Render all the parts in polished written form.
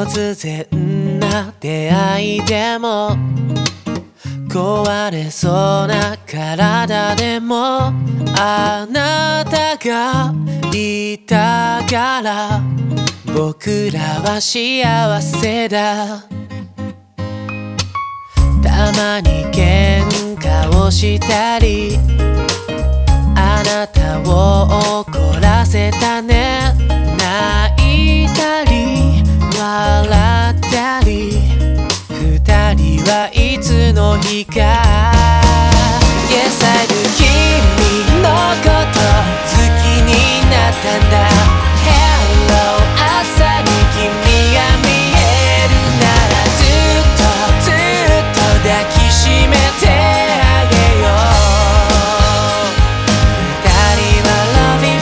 突然な出会いでも壊れそうな体でもあなたがいたから僕らは幸せだ。たまに喧嘩をしたりあなたを怒らせたね。泣いたり笑ったり二人はいつの日か Yes I do 君のこと好きになったんだ。 Hello 朝に君が見えるならずっとずっと抱きしめてあげよう。二人は Loving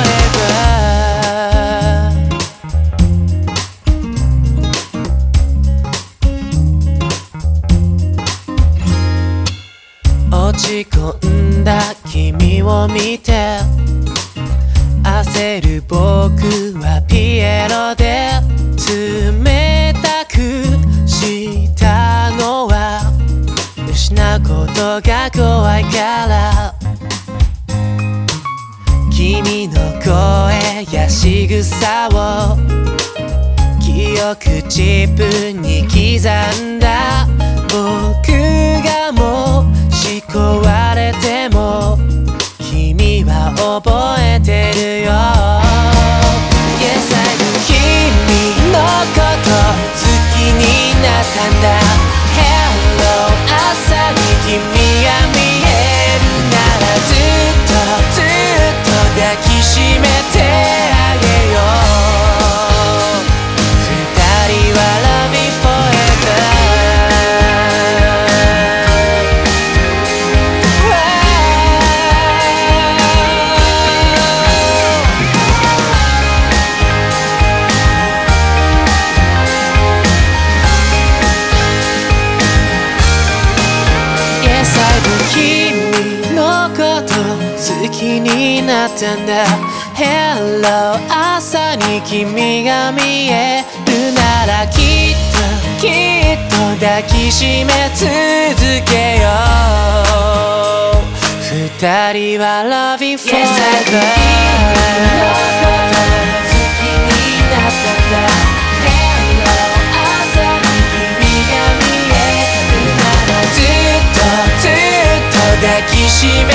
forever。 落ち込んだ君を見て焦る僕はピエロで冷たくしたのは失うことが怖いから。君の声や仕草を記憶チップに刻んだ。僕がもし壊れても君は覚えてるよ。 Yes I do 君のこと好きになったんだ。 Hello 朝に君が見えるならずっとずっと抱きしめてあげよう。二人は Loving forever。君のこと好きになったんだ。 Hello 朝に君が見えるならきっときっと抱きしめ続けよう。二人は Loving forever。 君のこと好きになったんだ。 Hello 朝に君が見えるならずっとずっと抱きしめ